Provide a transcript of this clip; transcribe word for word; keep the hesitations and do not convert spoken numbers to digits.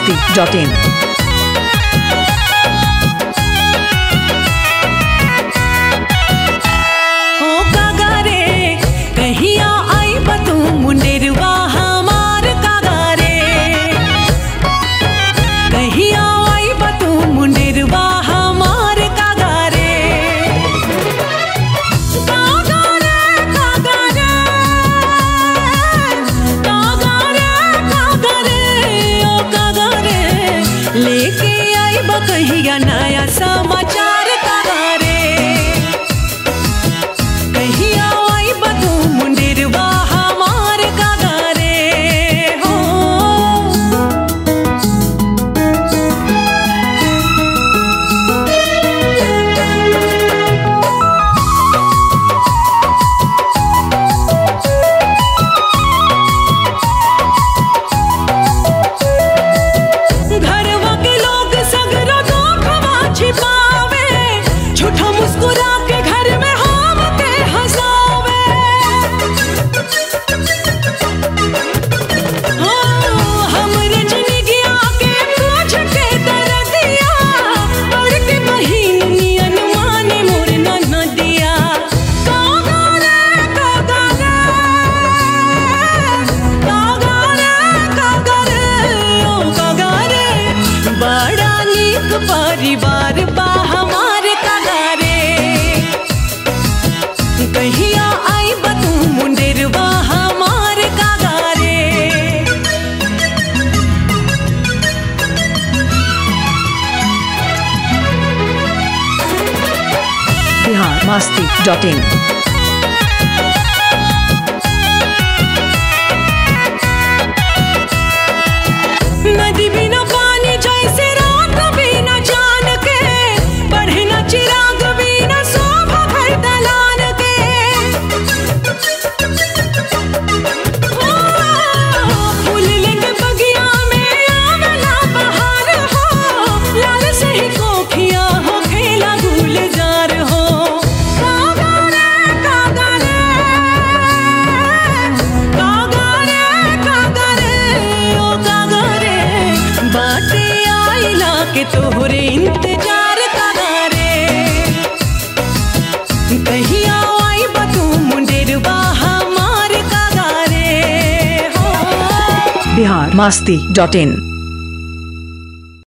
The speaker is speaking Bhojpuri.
masti dot in. लेके आई बकहिया नया समाचार कागारे कहिया आई बतू मुंडेरवा हमार कागारे हो मुस्कुरा के घर में हम के हंसावे हो हम रजनी गया के पूछ के दर्दिया और के बहिन नियन माने मोर न दिया कागारे कागारे कागारे कागारे ओ कागारे बड़ा नीक परिवार बा हमार कहिया आई बतू मुंडेरवा हमार कागारे Bihar masti dot in. नदी बिना पानी जैसे रात बिना जान के बढ़े न चिराग बिना शोभा घर दलान के फूल लेके बगिया में आवेला बहार हो लाल से ही कोखिया हो खेला गुलजार हो कागारे कागारे कागारे कागारे ओ कागारे बाटे आइला के तोहरे इंतजार कागारे कहिया आई बतू मुंडेरवा हमार कागारे हो Bihar masti dot in.